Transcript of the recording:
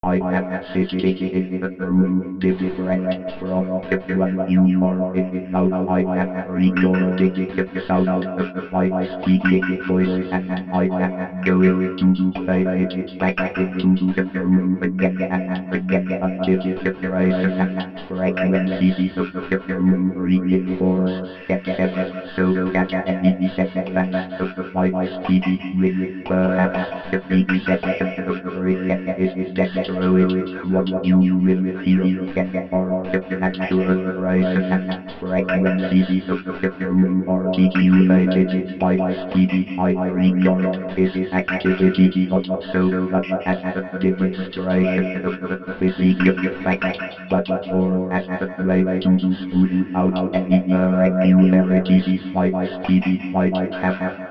I am sitting in a room different from the one you are in now. I am recording the sound of my speaking voice and I am going to play it back into the room again and again until the horizon and frequency of the room reinforce themselves so that any setbacks of my speaking will perhaps the big section of the written is destroyed. What you will hear again are the natural horizon and frequency of the room articulated by speaking. I regard this activity not so much as a demonstration of the physical fact, but more as a way to smooth out any irregularities my speaking might have.